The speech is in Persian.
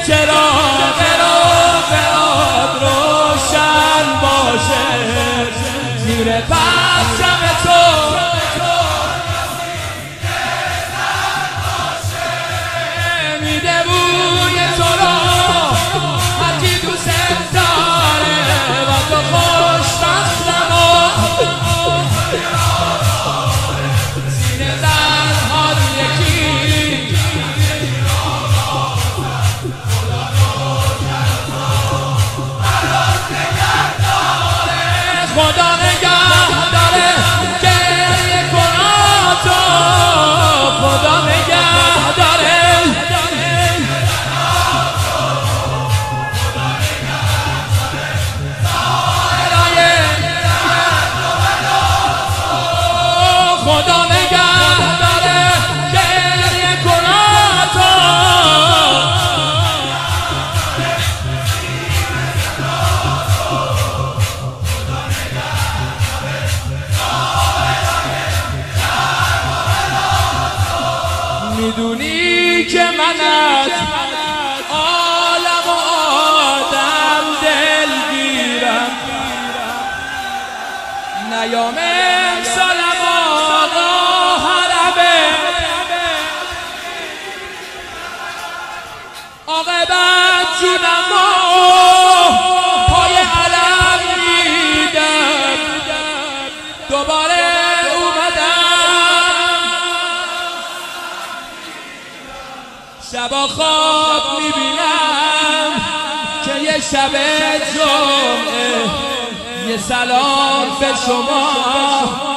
چراغ روشن باشه زیر پرچم تو میده بوی تو رو هر کی دوست داره و تو خوشبختم سینه زنهار یکی خدا نگه داره گریه کنا تو خدا نگه داره خدا نگه داره گریه کنا تو میدونی که من از عالم و آدم دلگیرم نیام امسالم آقا حرمه عاقبت جونم و پای علم میدم دوباره شبا خواب میبینم که یه شب جمعه یه سلام به شما